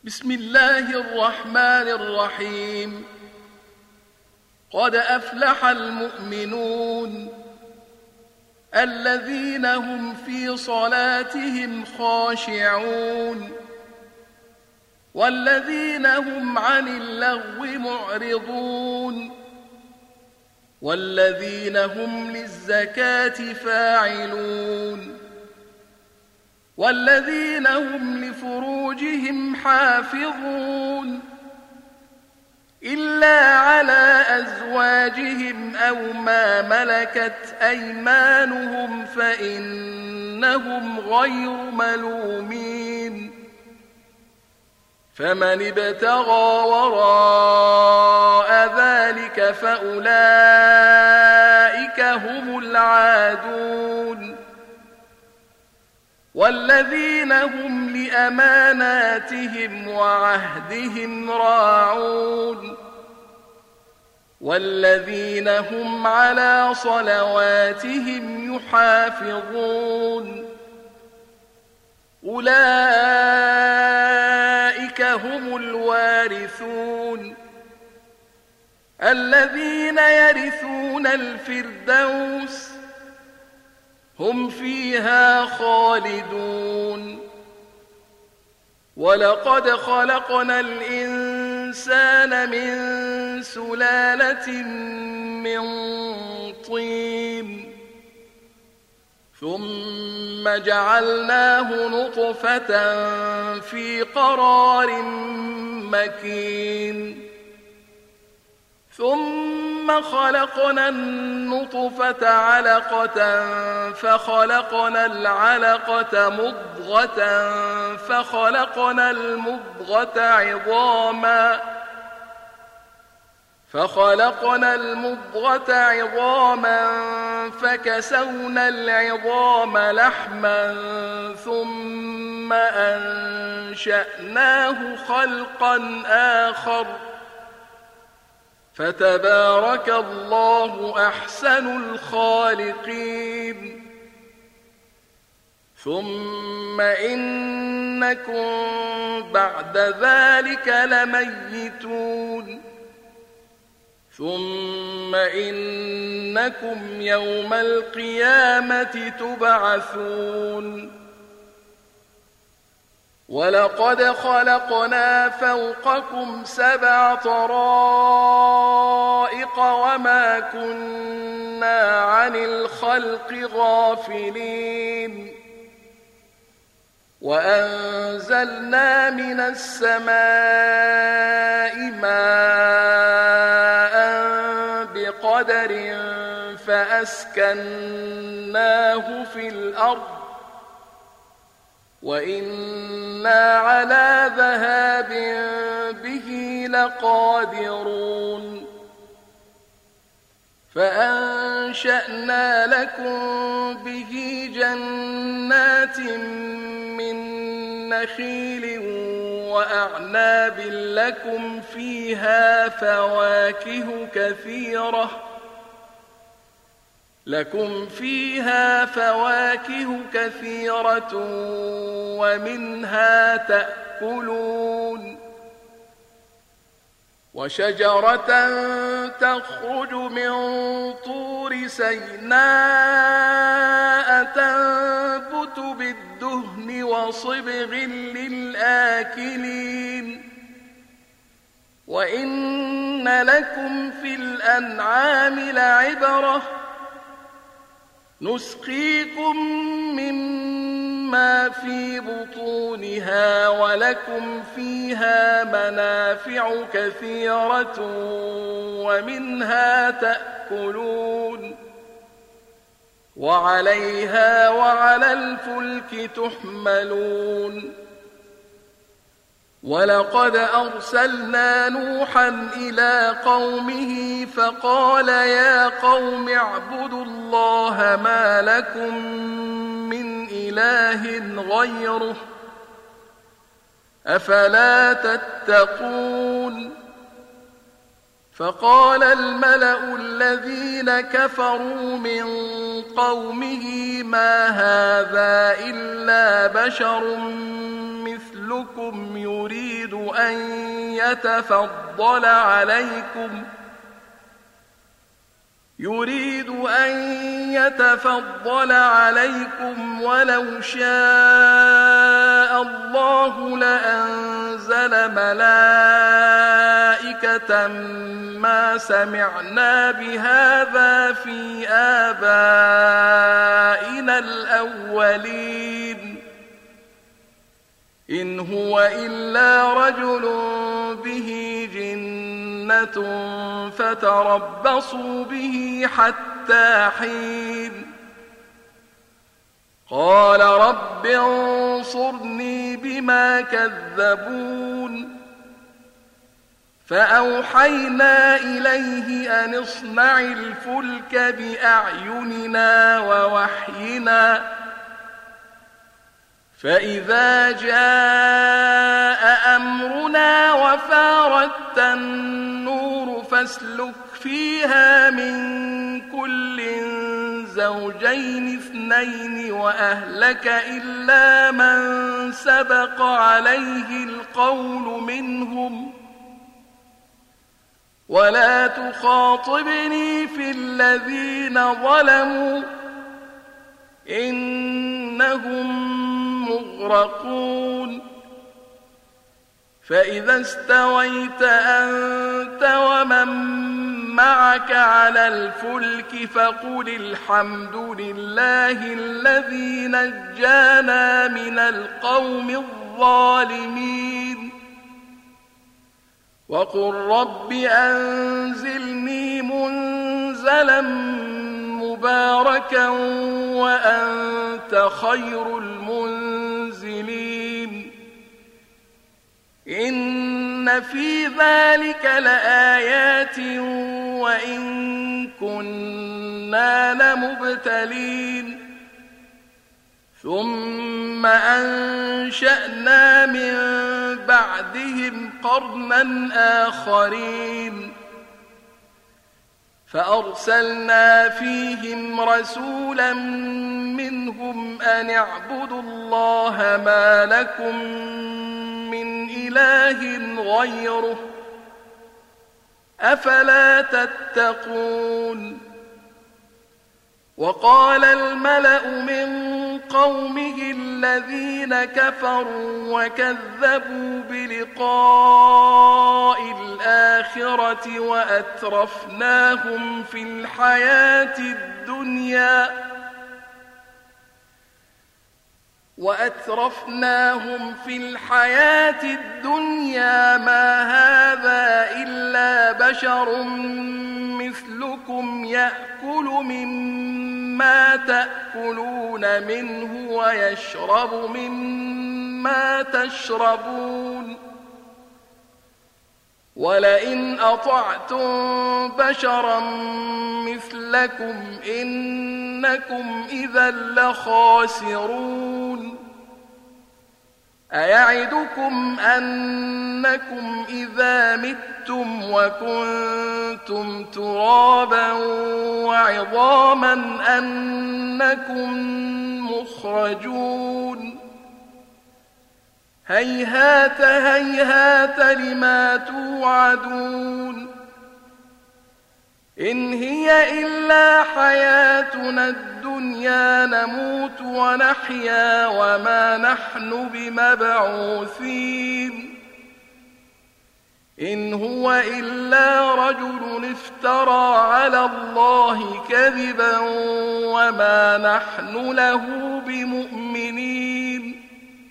بسم الله الرحمن الرحيم. قد أفلح المؤمنون الذين هم في صلاتهم خاشعون والذين هم عن اللغو معرضون والذين هم للزكاة فاعلون والذين هم لفروجهم حافظون إلا على أزواجهم أو ما ملكت أيمانهم فإنهم غير ملومين. فمن ابتغى وراء ذلك فأولئك هم العادون والذين هم لأماناتهم وعهدهم راعون والذين هم على صلواتهم يحافظون. أولئك هم الوارثون الذين يرثون الفردوس هم فيها خالدون. ولقد خلقنا الإنسان من سلالة من طين ثم جعلناه نطفة في قرار مكين ثم خلقنا النطفة علقة فخلقنا العلقة مضغة فخلقنا المضغة عظاما فكسونا العظام لحما ثم أنشأناه خلقا آخر فتبارك الله أحسن الخالقين. ثم إنكم بعد ذلك لميتون ثم إنكم يوم القيامة تبعثون. ولقد خلقنا فوقكم 7 طرائق وما كنا عن الخلق غافلين. وأنزلنا من السماء ماء بقدر فأسكناه في الأرض وإنا على ذهاب به لقادرون. فأنشأنا لكم به جنات من نخيل وأعناب لكم فيها فواكه كثيرة ومنها تأكلون. وشجرة تخرج من طور سيناء تنبت بالدهن وصبغ للآكلين. وإن لكم في الأنعام لعبرة نسقيكم مما في بطونها ولكم فيها منافع كثيرة ومنها تأكلون وعليها وعلى الفلك تحملون. ولقد أرسلنا نوحا إلى قومه فقال يا قوم اعبدوا الله ما لكم من إله غيره أفلا تتقون. فقال الملأ الذين كفروا من قومه ما هذا إلا بشر مثلنا مثلكم يريد أن يتفضل عليكم ولو شاء الله لأنزل ملائكة ما سمعنا بهذا في آبائنا الأولين إن هو إلا رجل به جنة فتربصوا به حتى حين قال رب انصرني بما كذبون فأوحينا إليه أن اصنع الفلك بأعيننا ووحينا فإذا جاء أمرنا وفارت النور فاسلك فيها من كل زوجين اثنين وأهلك إلا من سبق عليه القول منهم ولا تخاطبني في الذين ظلموا إنهم مغرقون فإذا استويت أنت ومن معك على الفلك فقل الحمد لله الذي نجانا من القوم الظالمين وقل رب أنزلني منزلا مباركا وأنت خير المنزلين إن في ذلك لآيات وإن كنا لمبتلين ثم أنشأنا من بعدهم قرنا آخرين فأرسلنا فيهم رسولا منهم أن اعبدوا الله ما لكم من إله غيره أفلا تتقون وقال الملأ من قومه الذين كفروا وكذبوا بلقاء الآخرة وأترفناهم في الحياة الدنيا ما هذا إلا بشر مثلكم يأكل مما تأكلون منه ويشرب مما تشربون ولئن أطعتم بشرا مثلكم إنكم إذا لخاسرون أيعدكم أنكم إذا متم وكنتم ترابا وعظاما أنكم مخرجون هيهات هيهات لما توعدون إن هي إلا حياتنا الدنيا نموت ونحيا وما نحن بمبعوثين إن هو إلا رجل افترى على الله كذبا وما نحن له بمؤمنين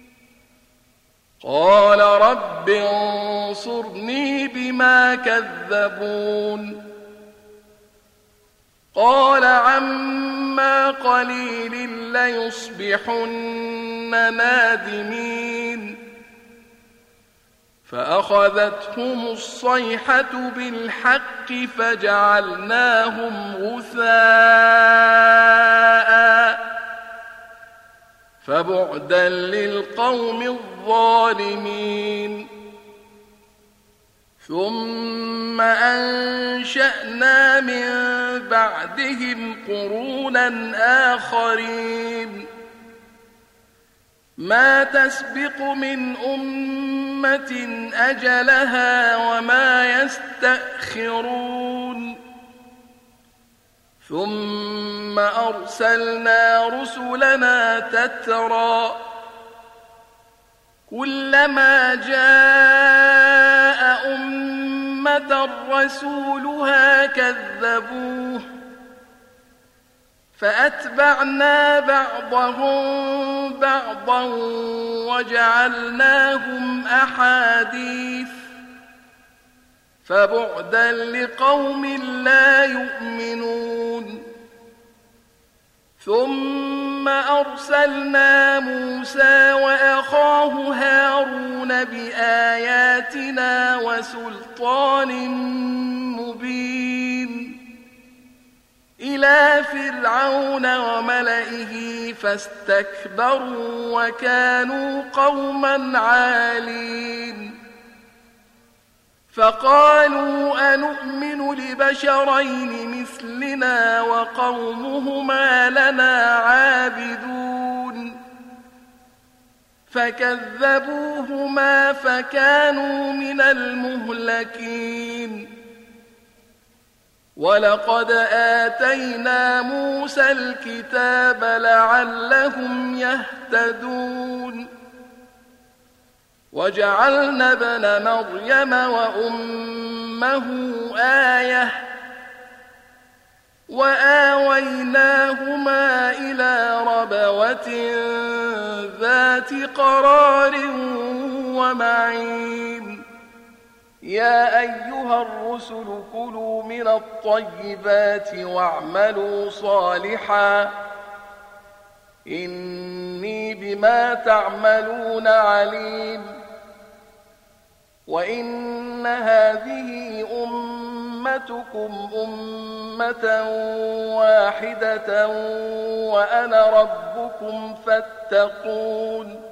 قال رب انصرني بما كذبون قال عما قليل ليصبحن نادمين فأخذتهم الصيحة بالحق فجعلناهم غثاء فبعدا للقوم الظالمين ثم أنشأنا من بعدهم قرونا آخرين ما تسبق من أمة أجلها وما يستأخرون ثم أرسلنا رسلنا تترى كلما جاء أمة رسولها كذبوه فأتبعنا بعضهم بعضا وجعلناهم أحاديث فبعدا لقوم لا يؤمنون ثم أرسلنا موسى وأخاه هارون بآياتنا وسلطان مبين إلى فرعون وملئه فاستكبروا وكانوا قوما عالين فقالوا أنؤمن لبشرين مثلنا وقومهما لنا عابدون فكذبوهما فكانوا من المهلكين ولقد آتينا موسى الكتاب لعلهم يهتدون وجعلنا ابن مريم وأمه آية وآويناهما إلى ربوة ذات قرار ومعين يا أيها الرسل كلوا من الطيبات واعملوا صالحا إني بما تعملون عليم وإن هذه أمتكم أمة واحدة وأنا ربكم فاتقون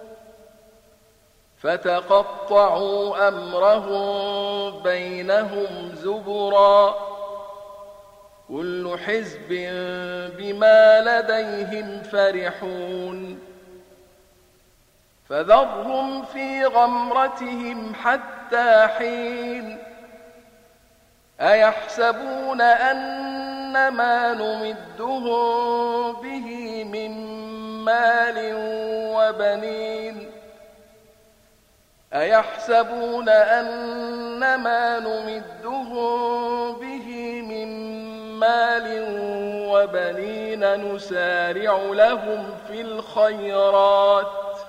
فتقطعوا أمرهم بينهم زبرا كل حزب بما لديهم فرحون فذرهم في غمرتهم حتى حين أيحسبون أن ما نمدهم به من مال وبنين أيحسبون أن ما نمدهم به من مال وبنين نسارع لهم في الخيرات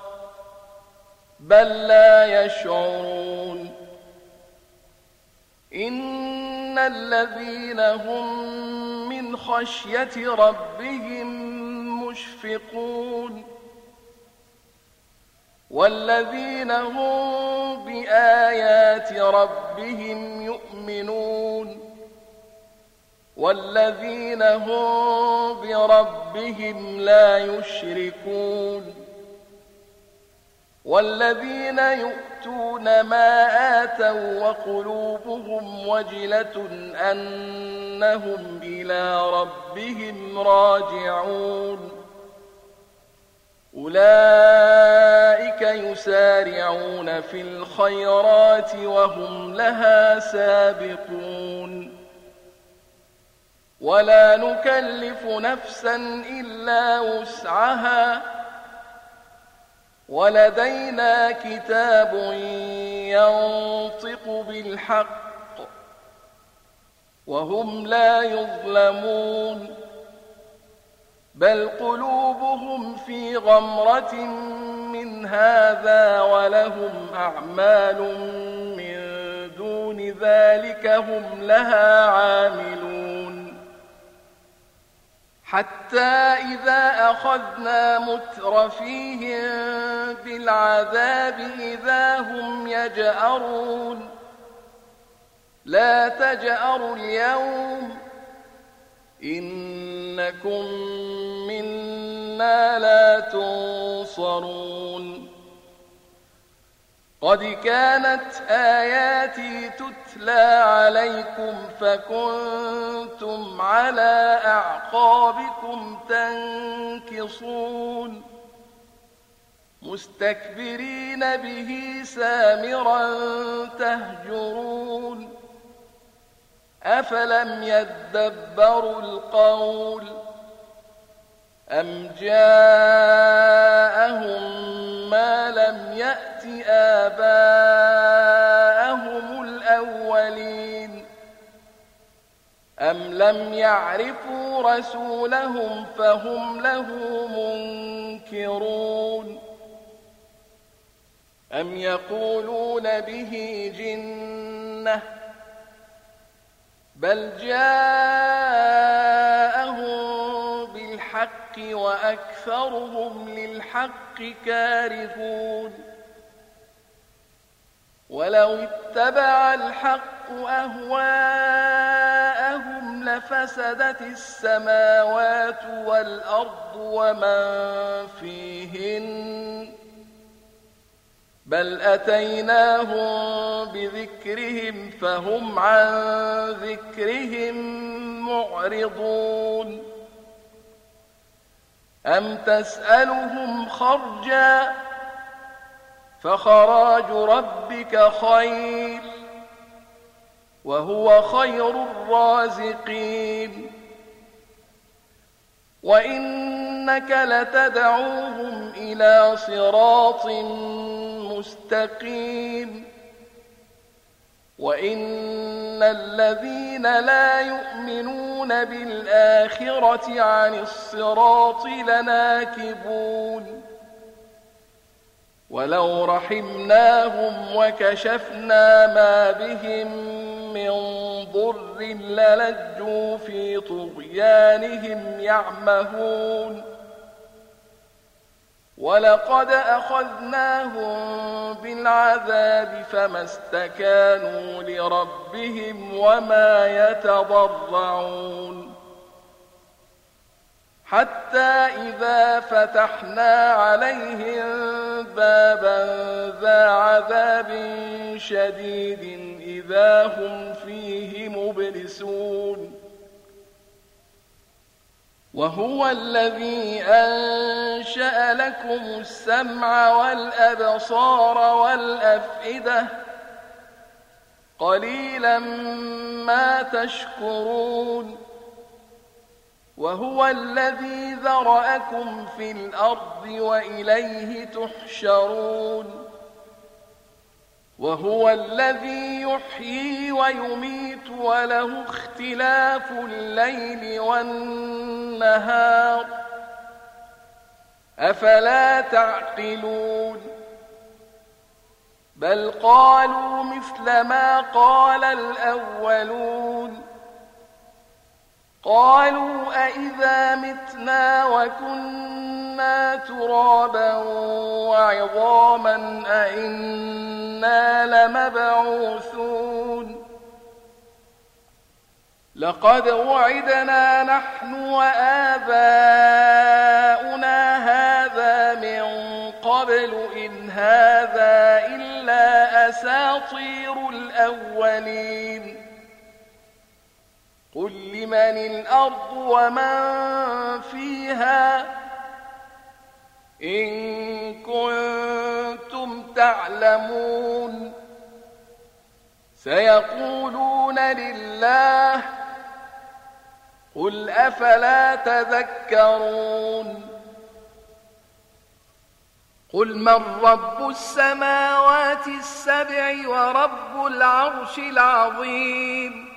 بل لا يشعرون إن الذين هم من خشية ربهم مشفقون والذين هم بآيات ربهم يؤمنون والذين هم بربهم لا يشركون والذين يؤتون ما آتوا وقلوبهم وجلة أنهم إلى ربهم راجعون أولئك يسارعون في الخيرات وهم لها سابقون ولا نكلف نفسا إلا وسعها ولدينا كتاب ينطق بالحق وهم لا يظلمون بل قلوبهم في غمرة من هذا ولهم أعمال من دون ذلك هم لها عاملون حتى إذا أخذنا مترفيهم بالعذاب إذا هم يجأرون لا تجأروا اليوم إنكم منا لا تنصرون قد كانت آياتي تتلى عليكم فكنتم على أعقابكم تنكصون مستكبرين به سامرا تهجرون أفلم يدبروا القول أم جاءهم ما لم يأت آباءهم الأولين أم لم يعرفوا رسولهم فهم له منكرون أم يقولون به جنة بل جاءهم بالحق وأكثرهم للحق كارهون ولو اتبع الحق أهواءهم لفسدت السماوات والأرض ومن فيهن بل أتيناهم بذكرهم فهم عن ذكرهم معرضون أم تسألهم خرجا فخراج ربك خير وهو خير الرازقين وإنك لتدعوهم إلى صراط مستقيم وإن الذين لا يؤمنون بالآخرة عن الصراط لناكبون ولو رحمناهم وكشفنا ما بهم من ضر للجوا في طغيانهم يعمهون ولقد أخذناهم بالعذاب فما استكانوا لربهم وما يتضرعون حتى إذا فتحنا عليهم بابا ذا عذاب شديد إذا هم فيه مبلسون وهو الذي أنشأ لكم السمع والأبصار والأفئدة قليلا ما تشكرون وهو الذي ذرأكم في الأرض وإليه تحشرون وهو الذي يحيي ويميت وله اختلاف الليل والنهار أفلا تعقلون بل قالوا مثل ما قال الأولون قالوا أئذا متنا وكنا ترابا وعظاما أئنا لمبعوثون لقد وعدنا نحن وآباؤنا هذا من قبل إن هذا إلا أساطير الأولين قل لمن الأرض ومن فيها إن كنتم تعلمون سيقولون لله قل أفلا تذكرون قل من رب السماوات السبع ورب العرش العظيم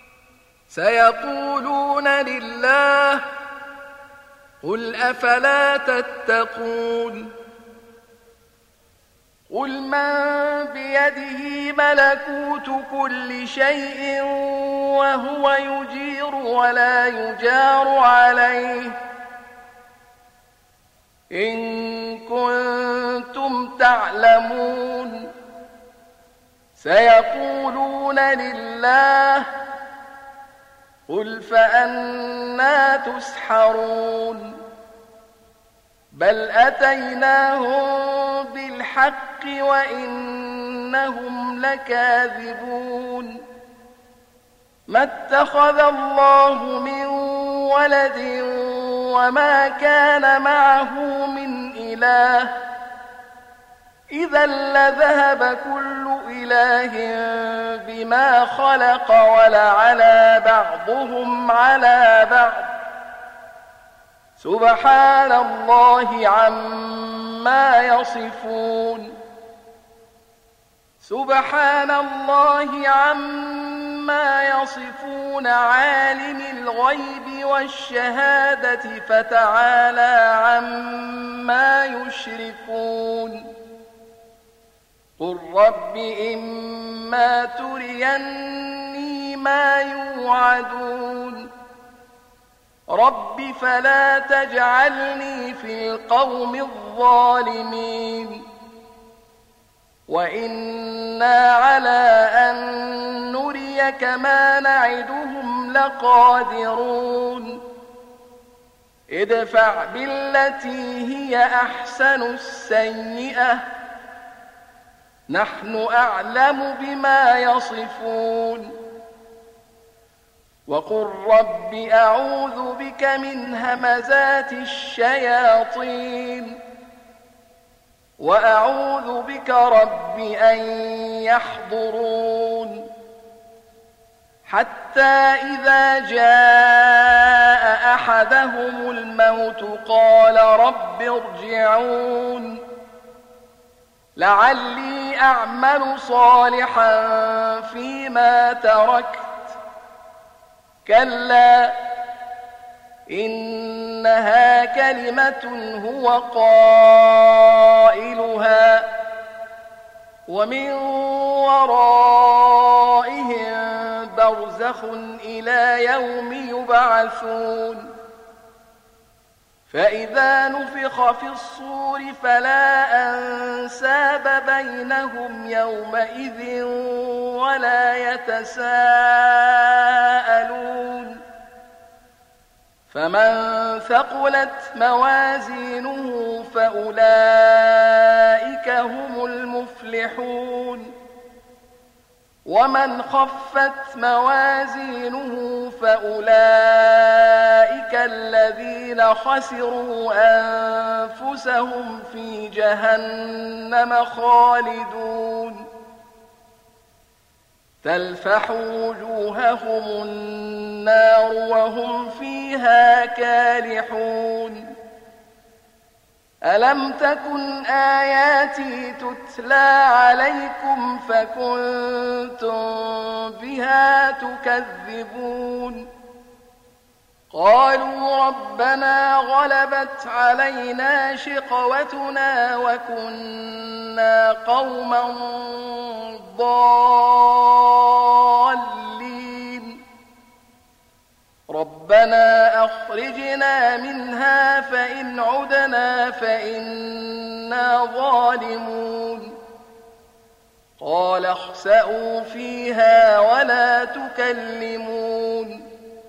سيقولون لله قل أفلا تتقون قل من بيده ملكوت كل شيء وهو يجير ولا يجار عليه إن كنتم تعلمون سيقولون لله قل فأنى تسحرون بل أتيناهم بالحق وإنهم لكاذبون ما اتخذ الله من ولد وما كان معه من إله إذا لذهب كل إله بما خلق ولعلى بعضهم على بعض سبحان الله عما يصفون سبحان الله عما يصفون عالم الغيب والشهادة فتعالى عما يشركون قل رب إما تريني ما يوعدون رب فلا تجعلني في القوم الظالمين وإنا على أن نريك ما نعدهم لقادرون ادفع بالتي هي أحسن السيئة نحن أعلم بما يصفون وقل رب أعوذ بك من همزات الشياطين وأعوذ بك رب أن يحضرون حتى إذا جاء أحدهم الموت قال رب ارجعون لعلي أعمل صالحا فيما تركت كلا إنها كلمة هو قائلها ومن ورائهم برزخ إلى يوم يبعثون فإذا نفخ في الصور فلا أنساب بينهم يومئذ ولا يتساءلون فمن ثقلت موازينه فأولئك هم المفلحون ومن خفت موازينه فأولئك الذين خسروا أنفسهم في جهنم خالدون تلفح وجوههم النار وهم فيها كالحون ألم تكن آياتي تتلى عليكم فكنتم بها تكذبون قالوا ربنا غلبت علينا شقوتنا وكنا قوما ضالين ربنا أخرجنا منها فإن عدنا فإنا ظالمون قال اخسئوا فيها ولا تكلمون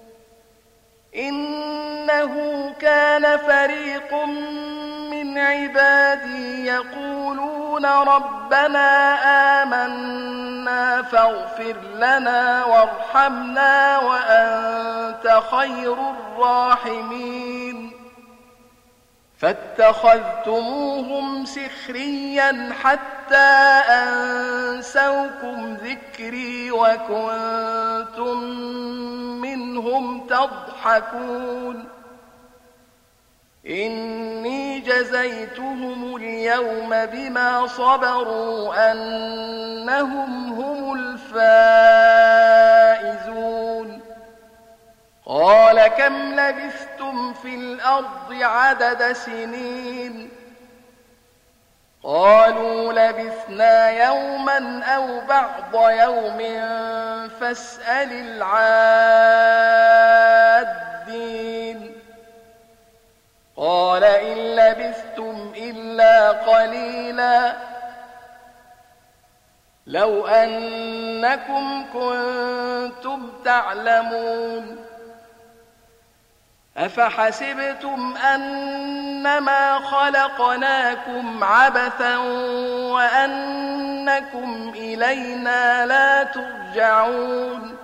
إنه كان فريق من عبادي يقولون ربنا آمنا فاغفر لنا وارحمنا وأنت خير الراحمين فاتخذتموهم سخريا حتى أنسوكم ذكري وكنتم منهم تضحكون إني جزيتهم اليوم بما صبروا أنهم هم الفائزون قال كم لبثتم في الأرض عدد سنين قالوا لبثنا يوما أو بعض يوم فاسأل العادين قال إن لبثتم إلا قليلا لو أنكم كنتم تعلمون أفحسبتم أنما خلقناكم عبثا وأنكم إلينا لا ترجعون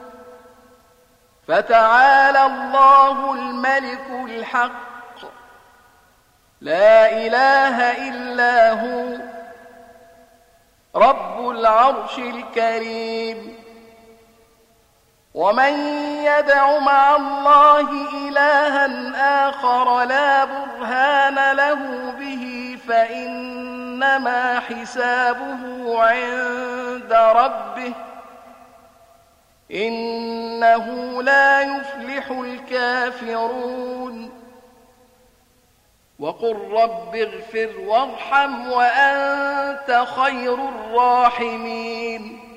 فتعالى الله الملك الحق لا إله إلا هو رب العرش الكريم. ومن يدع مع الله إلها آخر لا برهان له به فإنما حسابه عند ربه إنه لا يفلح الكافرون. وقل رب اغفر وارحم وأنت خير الراحمين.